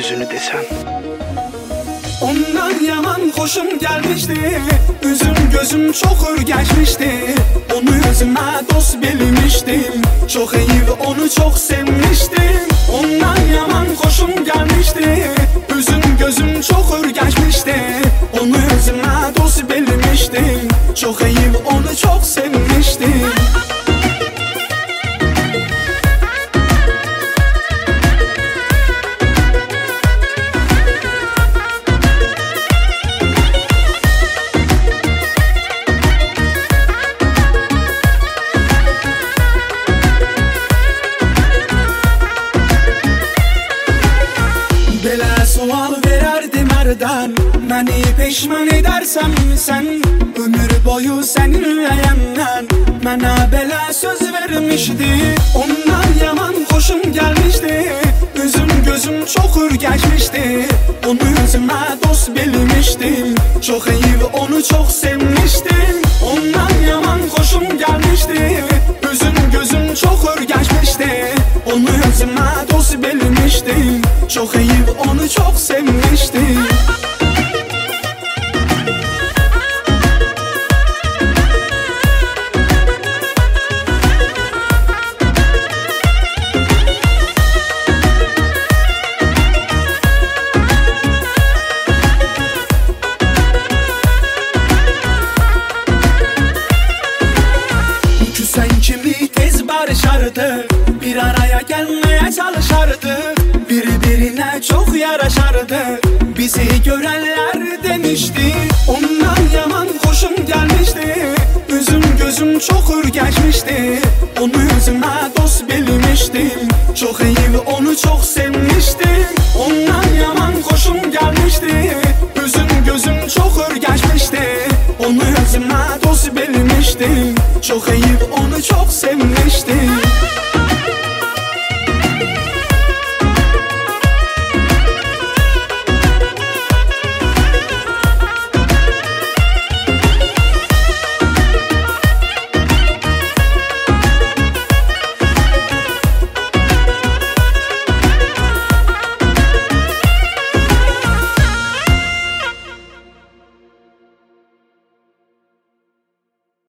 yüzünü desen. Ondan yaman hoşum gelmişti, üzüm gözüm çok ürgeçmişti. Onu özüme dost bilmiştim, çok iyi ve onu çok sevmiştim. Ondan yaman hoşum gelmişti, üzüm gözüm çok ürgeçmişti. Onu özüme dost bilmiştim, çok iyi ve onu çok sevmiştim. Sual vererdim herden, beni peşman edersem sen, ömür boyu seninleyemden. Bana bela söz vermişti, ondan yaman hoşum gelmişti. Üzüm gözüm çok ürgeçmişti, onu özüme dost bilmiştim. Çok iyi ve onu çok sevmiştim. Ondan yaman hoşum gelmişti, üzüm gözüm çok ürgeçmişti. Onu özüme dost bilmiştim, çok iyi ve onu çok sevmiştim. Küsen kimi tez barışardı, bir araya gelmeye çalışardı. Birbirine çok yaraşardı, bizi görenler demişti. Ondan yaman hoşum gelmişti, üzüm gözüm çok ürgeçmişti. Onu özüme dost bilmiştim, çok iyi ve onu çok sevmiştim. Ondan yaman hoşum gelmişti, üzüm gözüm çok ürgeçmişti. Onu özüme dost bilmiştim, çok iyi ve onu çok sevmiştim.